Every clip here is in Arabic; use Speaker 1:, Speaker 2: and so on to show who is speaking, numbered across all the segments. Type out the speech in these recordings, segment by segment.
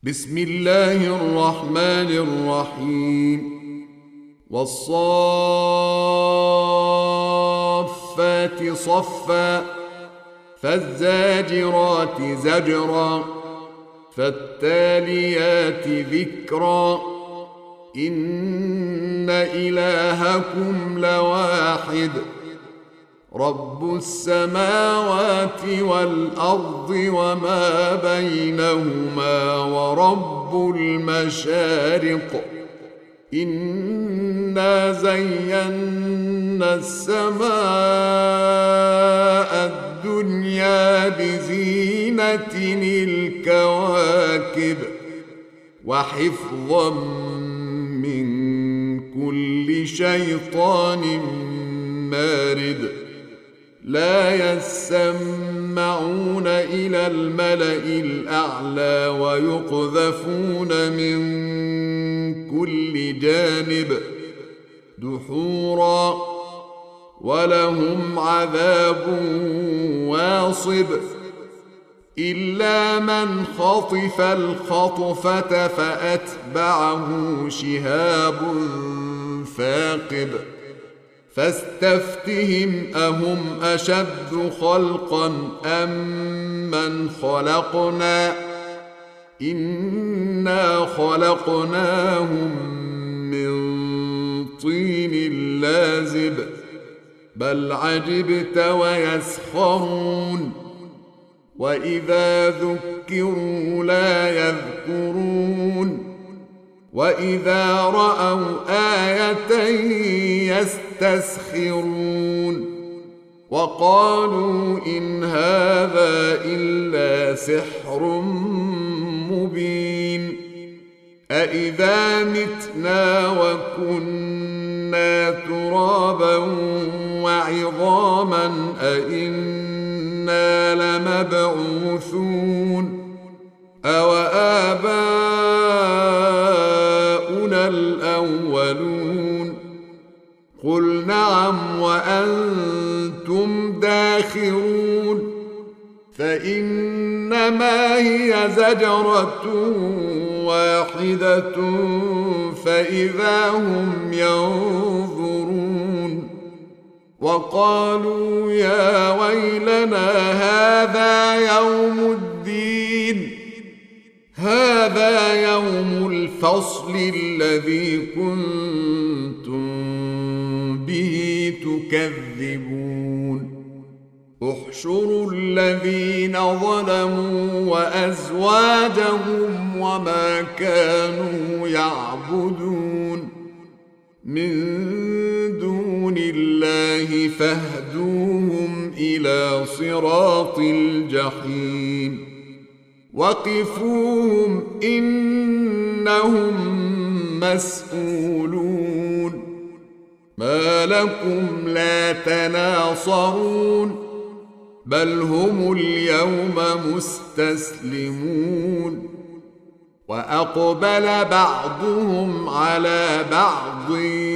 Speaker 1: بسم الله الرحمن الرحيم والصافات صفا فالزاجرات زجرا فالتاليات ذكرا إن إلهكم لواحد رب السماوات والأرض وما بينهما ورب المشارق إنا زينا السماء الدنيا بزينة الكواكب وحفظا من كل شيطان مارد لا يسمعون إلى الملأ الأعلى ويقذفون من كل جانب دحورا ولهم عذاب واصب إلا من خطف الخطفة فأتبعه شهاب ثاقب فاستفتهم أهم أشد خلقا أم من خلقنا إنا خلقناهم من طين لازب بل عجبت ويسخرون وإذا ذكروا لا يذكرون وإذا رأوا آية يستسخرون وقالوا إن هذا إلا سحر مبين أإذا متنا وكنا ترابا وعظاما أإنا لمبعوثون أوآباؤنا الأولون قل نعم وأنتم داخرون فإنما هي زجرة واحدة فإذا هم ينظرون وقالوا يا ويلنا هذا يوم الدين هذا يوم الفصل الذي كنتم به تكذبون احشروا الذين ظلموا وأزواجهم وما كانوا يعبدون من دون الله فاهدوهم إلى صراط الجحيم وقفوهم إنهم مسؤولون ما لكم لا تناصرون بل هم اليوم مستسلمون وأقبل بعضهم على بعض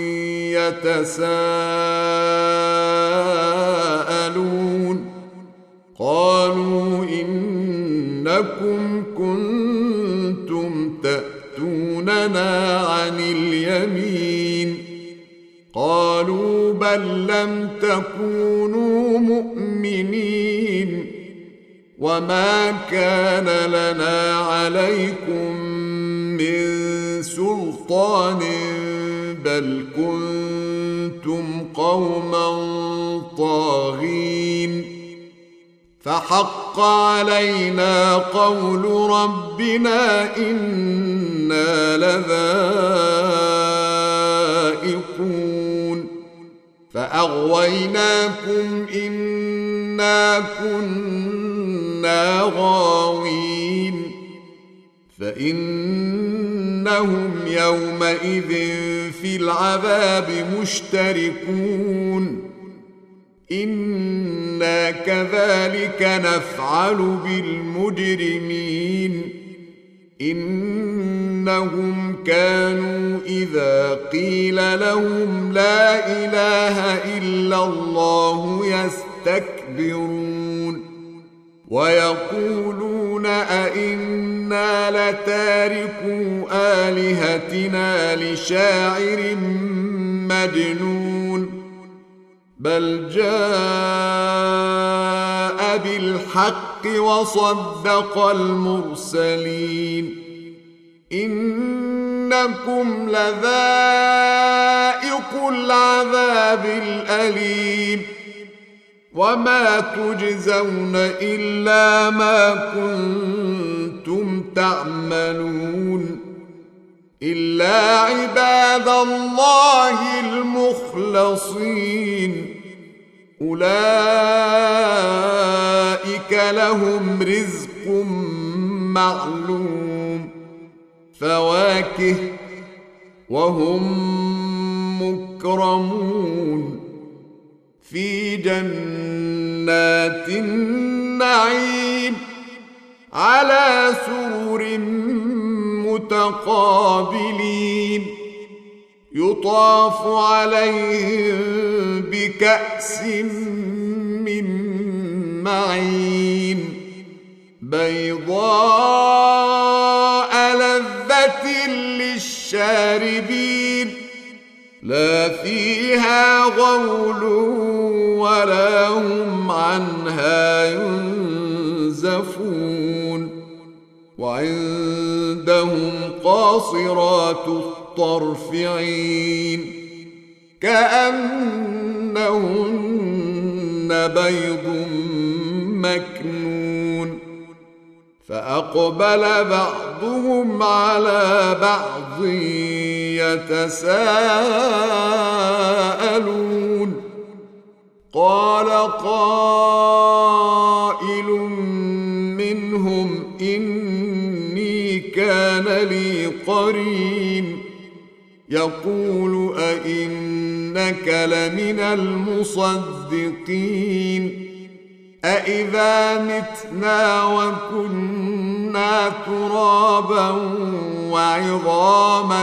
Speaker 1: يتساءلون قالوا إنكم كنتم تأتوننا عن اليمين قالوا بل لم تكونوا مؤمنين وما كان لنا عليكم من سلطان بل كنتم قوما طاغين فحق علينا قول ربنا إنا لذائقون فأغويناكم إنا كنا غاوين فإنهم يومئذ في العذاب مشتركون إنا كذلك نفعل بالمجرمين إنهم كانوا إذا قيل لهم لا إله إلا الله يستكبرون ويقولون أئنا لتاركو آلهتنا لشاعر مجنون بل جاء بالحق وصدق المرسلين إنكم لذائق العذاب الأليم وما تجزون إلا ما كنتم تعملون إلا عباد الله المخلصين أولئك لهم رزق معلوم فواكه وهم مكرمون في جنات النعيم على سرر متقابلين يطاف عليهم بكأس من معين بيضاء لذة للشاربين لا فيها غول ولا هم عنها ينزفون وعندهم قاصرات الطرف عين كأنهن بيض مكنون فأقبل بعضهم على بعض يتساءلون قال قائل منهم إني كان لي قرين يقول أئنك لمن المصدقين أإذا متنا وكنا ترابا وعظاما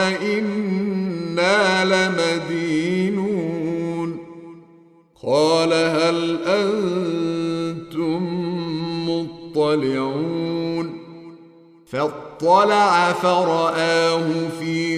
Speaker 1: أئنا لمدينون قال هل أنتم مطلعون فاطلع فرآه في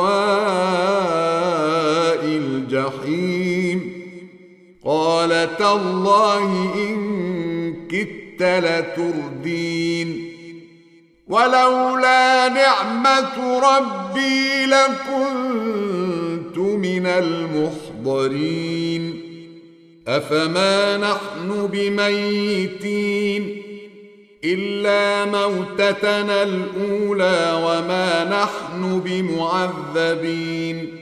Speaker 1: سواء الجحيم قال تالله إن كدت لتردين ولولا نعمة ربي لكنت من المحضرين أفما نحن بميتين إلا موتتنا الأولى وما نحن بمعذبين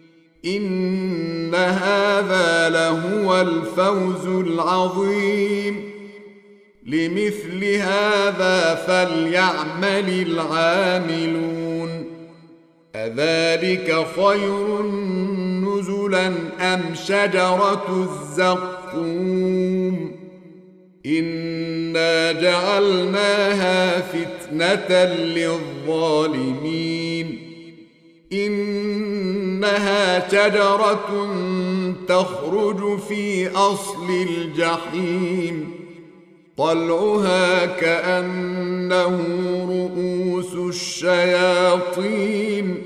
Speaker 1: إن هذا لهو الفوز العظيم لمثل هذا فليعمل العاملون أذلك خير نزلا أم شجرة الزقوم إنا جعلناها فتنة للظالمين إنها شجرة تخرج في أصل الجحيم طلعها كأنه رؤوس الشياطين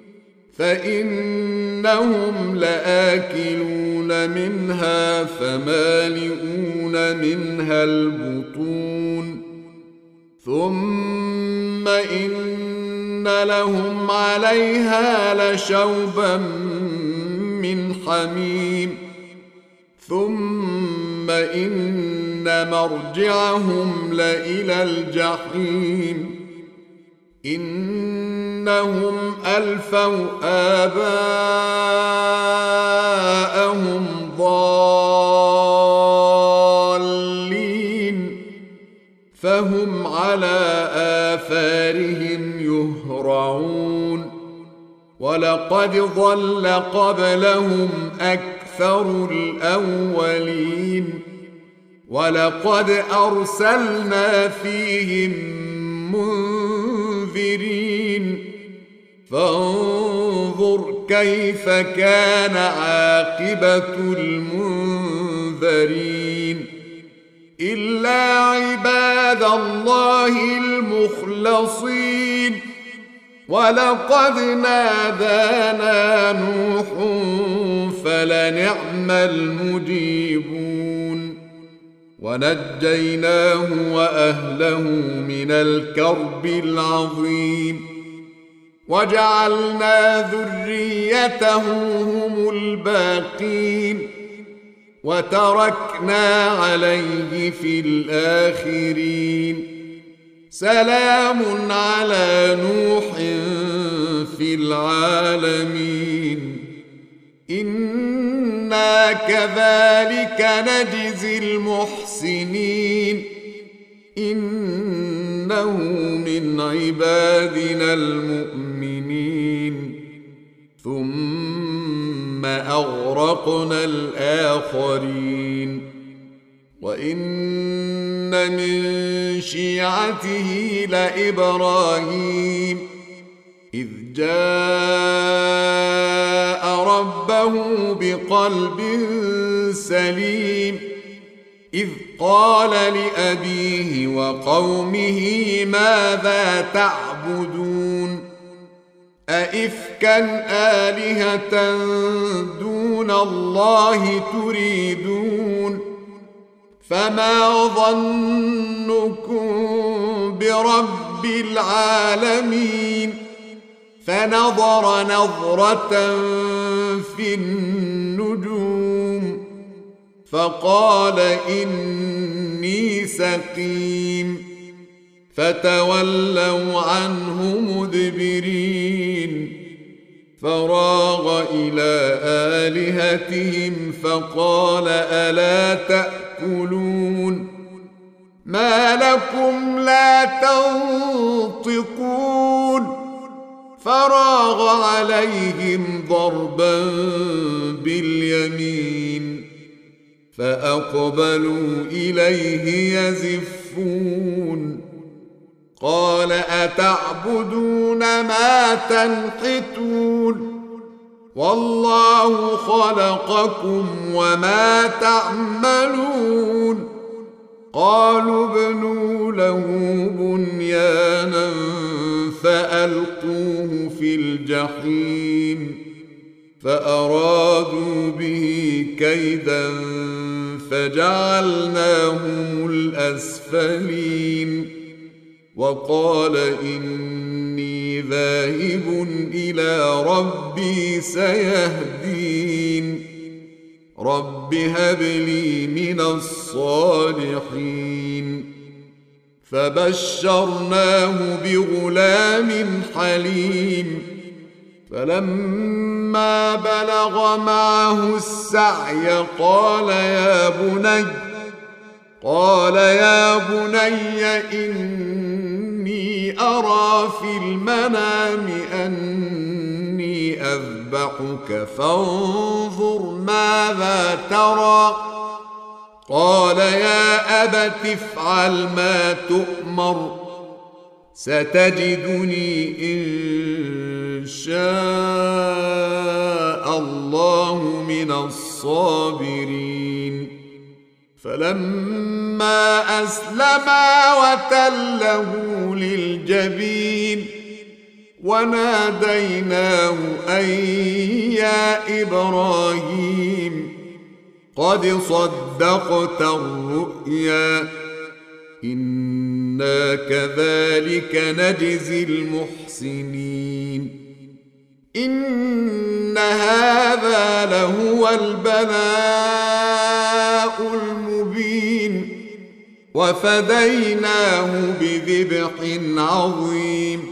Speaker 1: فإنهم لآكلون منها فمالئون منها البطون ثم إن لهم عليها لشوبا من حميم ثم إن مرجعهم لإلى الجحيم إنهم ألفوا آباءهم ضالين فهم على آثارهم يهرعون ولقد ضل قبلهم أكثر الأولين ولقد أرسلنا فيهم منذرين فانظر كيف كان عاقبة المنذرين إلا عباد الله المخلصين ولقد نادانا نوح فلنعم المجيبون ونجيناه وأهله من الكرب العظيم وجعلنا ذريته هم الباقين وتركنا عليه في الآخرين سلام على نوح في العالمين إنا كذلك نجزي المحسنين إنه من عبادنا المؤمنين ثم أغرقنا الآخرين وإن من شيعته لإبراهيم إذ جاء ربه بقلب سليم إذ قال لأبيه وقومه ماذا تعبدون أئفكا آلهة دون الله تريدون فما ظنكم برب العالمين فنظر نظرة في النجوم فقال إني سقيم فتولوا عنه مدبرين فراغ إلى آلهتهم فقال ألا تأكلون ما لكم لا تنطقون فراغ عليهم ضربا باليمين فأقبلوا إليه يزفون قال أتعبدون ما تنحتون والله خلقكم وما تعملون قالوا ابنوا له بنيانا فألقوه في الجحيم فأرادوا به كيدا فجعلناهم الأسفلين وقال إني ذاهب إلى ربي سيهدين رب هب لي من الصالحين فبشرناه بغلام حليم فلما بلغ معه السعي قال يا بني إني أرى في المنام أني أذبحك فانظر ماذا ترى قال يا أبت افعل ما تؤمر ستجدني إن شاء الله من الصابرين فلما أسلما وتله للجبين وناديناه أن يا إبراهيم قد صدقت الرؤيا إنا كذلك نجزي المحسنين إن هذا لهو البلاء المبين وفديناه بذبح عظيم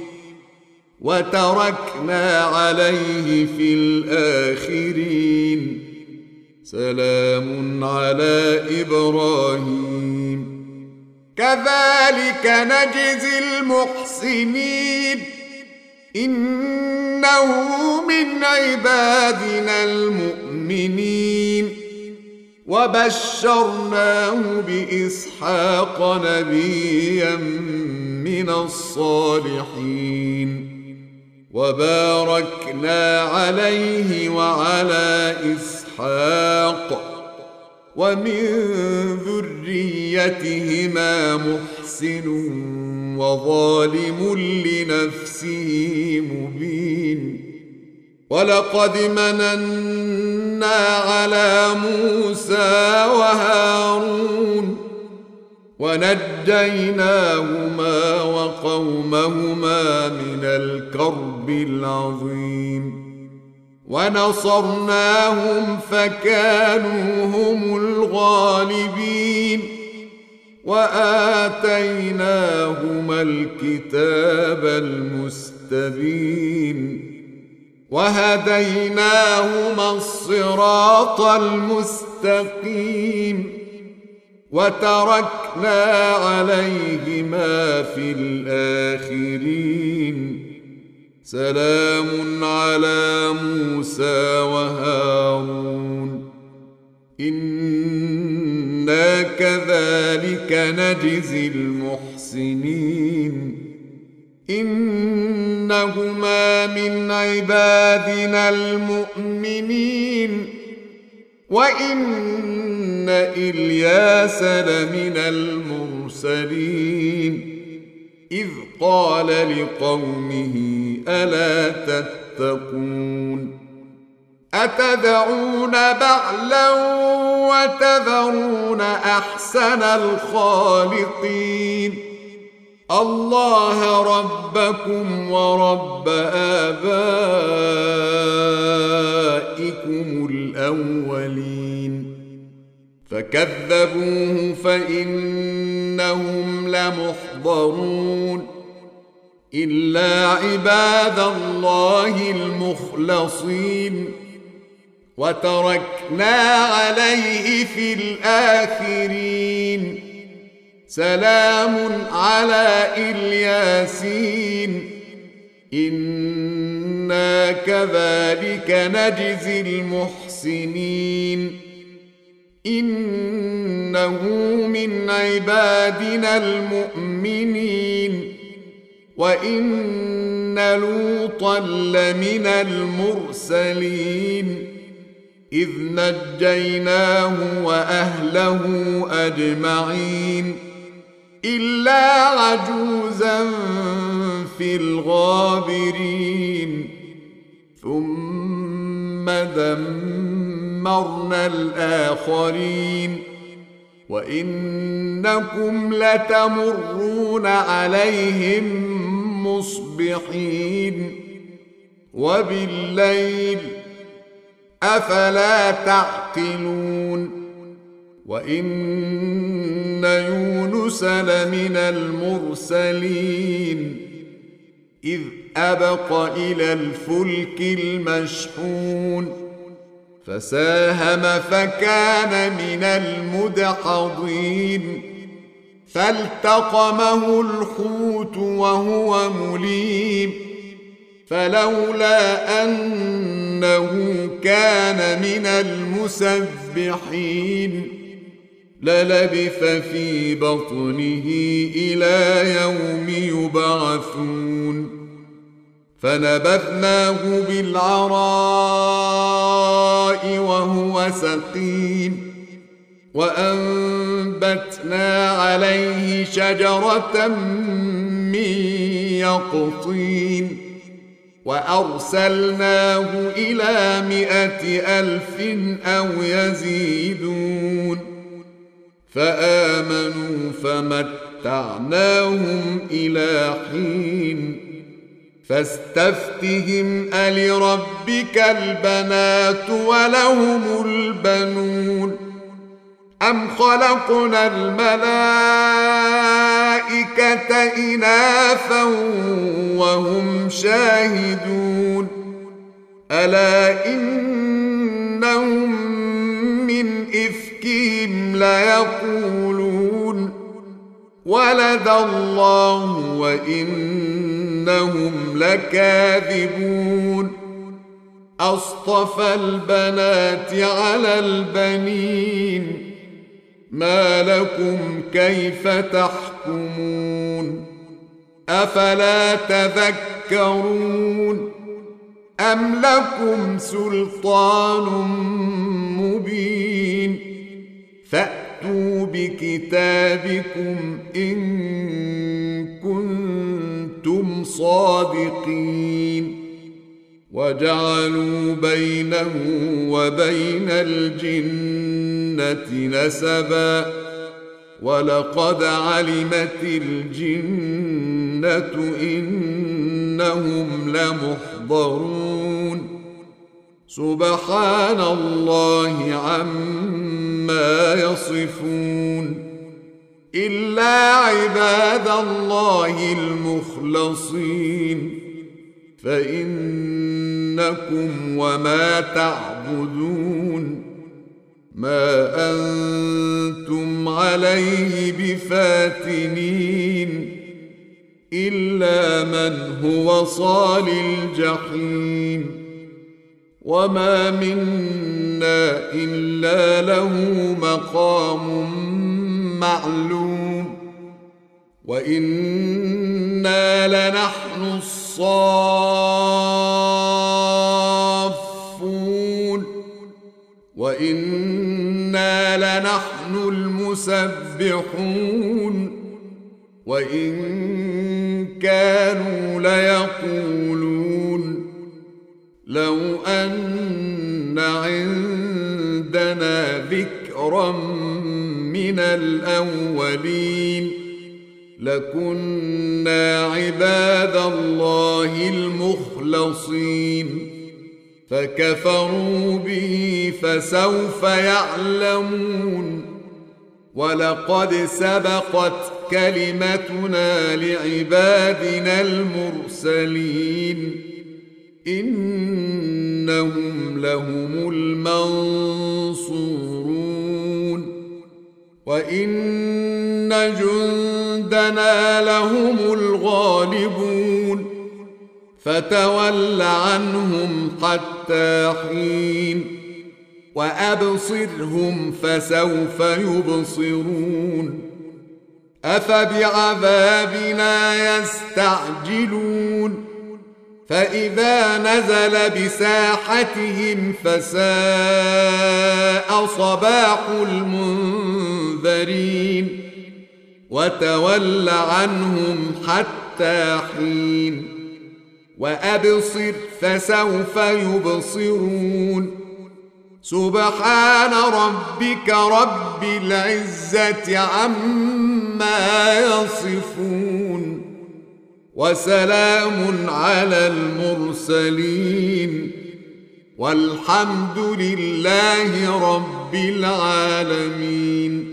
Speaker 1: وتركنا عليه في الآخرين سلام على إبراهيم كذلك نجزي المحسنين إنه من عبادنا المؤمنين وبشرناه بإسحاق نبيا من الصالحين وباركنا عليه وعلى إسحاق ومن ذريتهما محسن وظالم لنفسه مبين. ولقد مننا على موسى وهارون ونجيناهما وقومهما من الكرب العظيم، ونصرناهم فكانوا هم الغالبين، وآتيناهما الكتاب المستبين، وهديناهما الصراط المستقيم، وتركنا عليهما في الآخرين. سلام على موسى وهارون إنا كذلك نجزي المحسنين. إنهما من عبادنا المؤمنين، وإن إلياس لمن المرسلين إذ قال لقومه ألا تتقون أتدعون بعلا وتذرون أحسن الخالقين الله ربكم ورب آبائكم الأولين. فكذبوه فإنهم لمحضرون إلا عباد الله المخلصين. وتركنا عليه في الآخرين سلام على الياسين إنا كذلك نجزي المحسنين. إنه من عبادنا المؤمنين، وإن لوطا لمن المرسلين إذ نجيناه وأهله أجمعين إلا عجوزا في الغابرين. ثم دمرنا الآخرين وإنكم لتمرون عليهم مصبحين وبالليل أفلا تعقلون. وإن يونس لمن المرسلين إذ أبق إلى الفلك المشحون فساهم فكان من المدحضين فالتقمه الحوت وهو مليم فلولا أنه كان من المسبحين للبث في بطنه إلى يوم يبعثون. فنبذناه بالعراء وهو سقيم وأنبتنا عليه شجرة من يقطين وأرسلناه إلى 100,000 أو يزيدون فآمنوا فمتعناهم إلى حين. فاستفتهم ألربك البنات ولهم البنون أم خلقنا الملائكة إناثا وهم شاهدون ألا إنهم من إفكهم ليقولون ولد الله وإنهم لكاذبون أصطفى البنات على البنين ما لكم كيف تحكمون أفلا تذكرون أم لكم سلطان مبين فأتوا بكتابكم إن كنتم صادقين وجعلوا بينه وبين الجنة نسبا ولقد علمت الجنة إنهم لمحضرون سبحان الله عما يصفون إلا عباد الله المخلصين فإنكم وما تعبدون ما أنتم عليه بفاتنين إلا من هو صال الجحيم وما منا إلا له مقام معلوم وإنا لنحن الصافون وإنا لنحن المسبحون وإن كانوا ليقولون لو أن عندنا ذكرا من الأولين لكنا عباد الله المخلصين فكفروا به فسوف يعلمون ولقد سبقت كلمتنا لعبادنا المرسلين إنهم لهم المنصورون وإن جندنا لهم الغالبون فتول عنهم حتى حين وأبصرهم فسوف يبصرون أفبعذابنا يستعجلون فإذا نزل بساحتهم فساء صباح المنذرين وتول عنهم حتى حين وأبصر فسوف يبصرون سبحان ربك رب العزة عما يصفون وسلام على المرسلين والحمد لله رب العالمين.